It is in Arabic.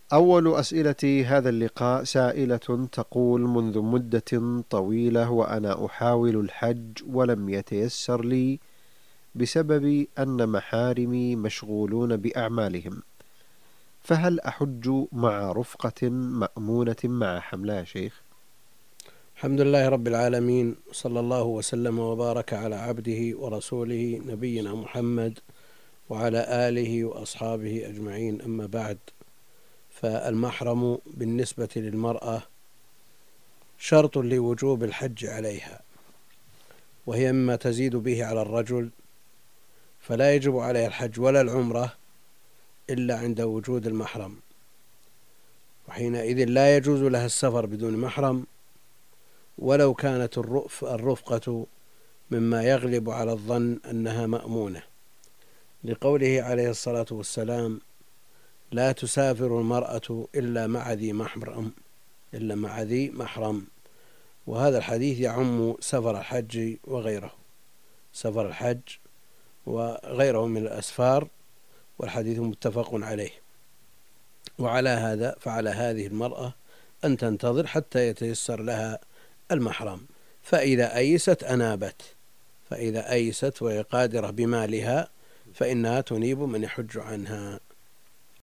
أول أسئلة هذا اللقاء سائلة تقول: منذ مدة طويلة وأنا أحاول الحج ولم يتيسر لي بسبب أن محارمي مشغولون بأعمالهم، فهل أحج مع رفقة مأمونة مع حملها شيخ؟ الحمد لله رب العالمين، صلى الله وسلم وبارك على عبده ورسوله نبينا محمد وعلى آله وأصحابه أجمعين، أما بعد. فالمحرم بالنسبة للمرأة شرط لوجوب الحج عليها، وهي مما تزيد به على الرجل، فلا يجب عليها الحج ولا العمرة إلا عند وجود المحرم، وحينئذ لا يجوز لها السفر بدون محرم، ولو كانت الرفقة مما يغلب على الظن أنها مأمونة، لقوله عليه الصلاة والسلام: لا تسافر المرأة إلا مع ذي محرم. وهذا الحديث يعم سفر الحج وغيره، سفر الحج وغيره من الأسفار، والحديث متفق عليه. وعلى هذا فعلى هذه المرأة أن تنتظر حتى يتيسر لها المحرم، فإذا أيست وهي قادرة بمالها فإنها تنيب من يحج عنها.